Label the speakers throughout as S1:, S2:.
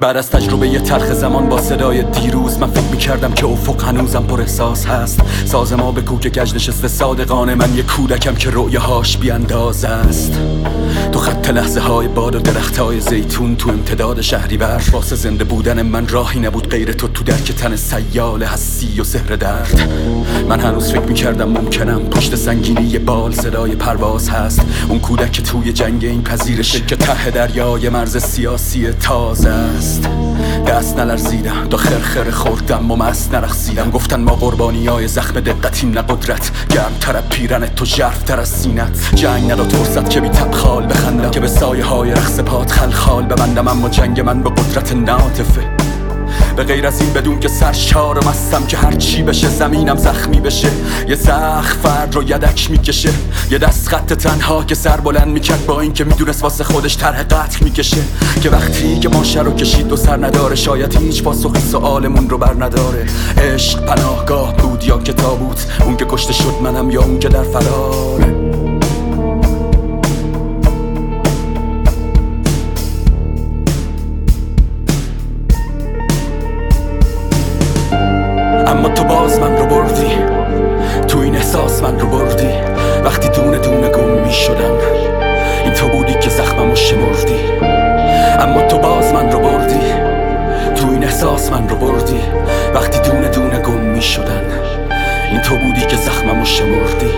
S1: بعد از تجربه یه تلخ زمان با صدای دیروز، من فکر میکردم که افق هنوزم پر احساس هست. ساز ما به کوک گج نشسته صادقانه، من یه کودکم که رؤیاهاش بیانداز است. تو خط لحظه های باد و درخت های زیتون، تو امتداد شهریور، واسه زنده بودن من راهی نبود غیر تو درک تن سیال هستی و سحر درد. من هنوز فکر میکردم ممکنم پشت سنگینی بال صدای پرواز هست. اون کودک که توی جنگ این پذیرشه که ته دریای مرز سیاسی تازه است. دست نلرزیدم، دا خرخره خوردم و مست نرقصیدم. گفتن ما قربانیای زخم دقتیم نه قدرت، گرمتر از پیرنت تو ژرف‌تر از سینت. جنگ نداد فرصت که بی تبخال بخندم، که به سایه های رقص پات خلخال ببندم. اما جنگ من به قدرت ناطفه، به غیر از این بدون که سرشارم هستم که هر چی بشه زمینم زخمی بشه. یه زخم فرد رو یدک میکشه، یه دست خط تنها که سر بلند میکرد با این که میدونست واسه خودش طرح قتل میکشه. که وقتی که ماشه رو کشید و سر نداره، شاید هیچ پاسخی سؤالمون رو بر نداره. عشق پناهگاه بود یا که تابوت، اون که کشته شد منم یا اون که در فراره. اما تو باز من رو بردی، تو این احساس من رو بردی. وقتی دونه دونه گم می شدم، این تو بودی که زخممو شمردی. اما تو باز من رو بردی، تو این احساس من رو بردی. وقتی دونه دونه گم می شدن، این تو بودی که زخممو شمردی.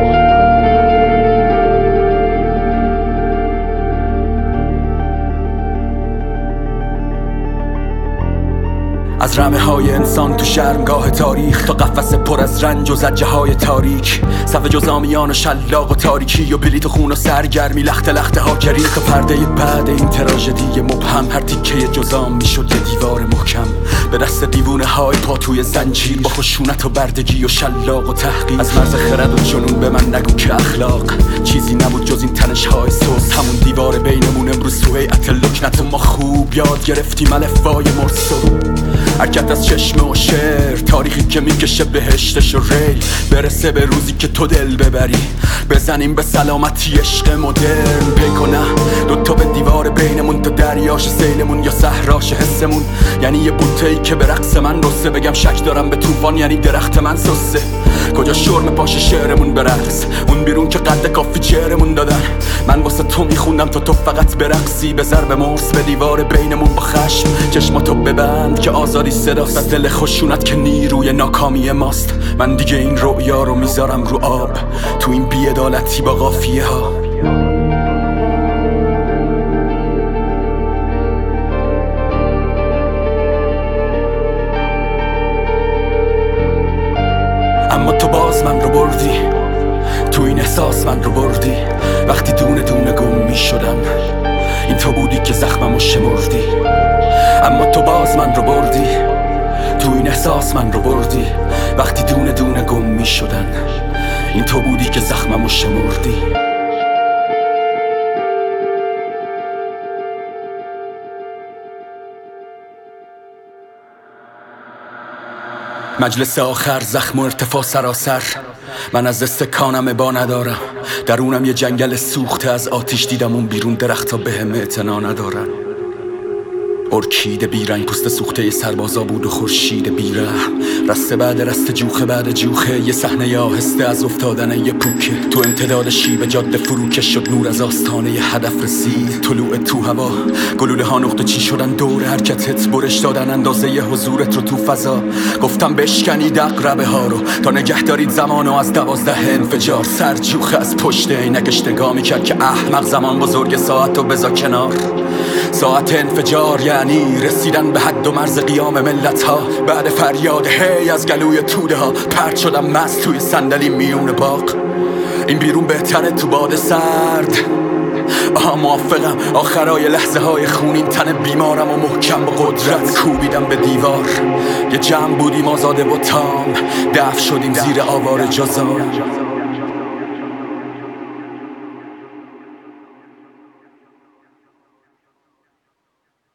S1: از رمه های انسان تو شرمگاه تاریخ، تا قفس پر از رنج و زجه های تاریک. صف جزامیان و شلاق و تاریکی و بلیط و خون و سرگرمی، لخته لخته ها گریخ. تا پرده بعد این تراژدی مبهم، هر تیکه جزام میشد یه دیوار محکم. به دست دیوونه های پا توی زنجیر، با خشونت و بردگی و شلاق و تحقیر. از مرز خرد و جنون به من نگو که اخلاق چیزی نبود جز این تنش های سوس. همون دیوار بینمون امروز تو هیئت لکنت، و ما خوب یاد گرفتیم الفبای مرسو. حرکت از چشمه و شعر، تاریخی که میکشه بهشتش و ریل. برسه به روزی که تو دل ببری، بزنیم به سلامتی عشق مدرن. بکنه دوتا به دیوار بینمون، تا دریاش سیلمون یا صحراش حسمون. یعنی یه بوته‌ای که به رقص من رسه، بگم شک دارم به طوفان یعنی درخت من سسه. کجا شرم پاش شعرمون برقص، اون بیرون که قد کافی چهرمون دادن. من واسه تو میخوندم تا تو فقط برقصی. به ضرب مرس به دیوار بینمون با خشم، چشماتو ببند که آزادی صداست. از دل خشونت که نیروی ناکامی ماست. من دیگه این رؤیا رو میذارم رو آب، تو این بی‌عدالتی با قافیه ها. اما تو باز من رو بردی، تو این احساس من رو بردی. وقتی دونه دونه گم می شدم، این تو بودی که زخممو شمردی. اما تو باز من رو بردی، تو این احساس من رو بردی. وقتی دونه دونه گم می شدن، این تو بودی که زخممو شمردی. مجلس آخر، زخم و ارتفاع سراسر. من از استکانم ابا ندارم، درونم یه جنگل سوخته از آتیش. دیدم اون بیرون درخت ها به هم اعتنا ندارن. ارکیده بیرنگ پوست سوخته ی سربازا بود و خورشید بیرحم. رسته بعد رسته، جوخه بعد جوخه، یه صحنه آهسته از افتادن یه پوکه. تو امتداد شیب جاده فروکش شد، نور از آستانه ی هدف رسید. طلوع تو هوا، گلوله ها نقطه چی شدن دور حرکتت. برش دادن اندازه ی حضورت رو تو فضا. گفتم بشکنید عقربه ها رو، تا نگه دارید زمانو از 12 انفجار. سر جوخه از پشت عینکش نگاه میکرد که احمق زمان بزرگ ساعت رو بذار کنار. ساعت انفجار یعنی رسیدن به حد و مرز قیام ملت ها. بعد فریاد هی از گلوی توده ها، پرت شدم مست توی صندلی میون باغ. این بیرون بهتره تو باد سرد. موافقم، آخرای لحظه های خونین تن بیمارم و محکم با قدرت کوبیدم به دیوار. یه جمع بودیم آزاده و تام، دفع شدیم زیر آوار جزام.